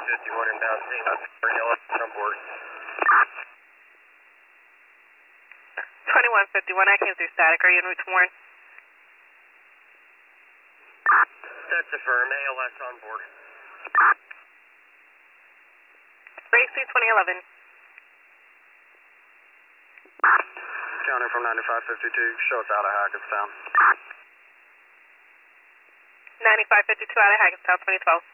inbound, seeing us for yellow on board. 2151, I came through static. Are you en route to Warren? That's affirm, ALS on board. Race 2011. Counter from 9552, show us out of Hackettstown. 9552 out of Hackettstown, 2012.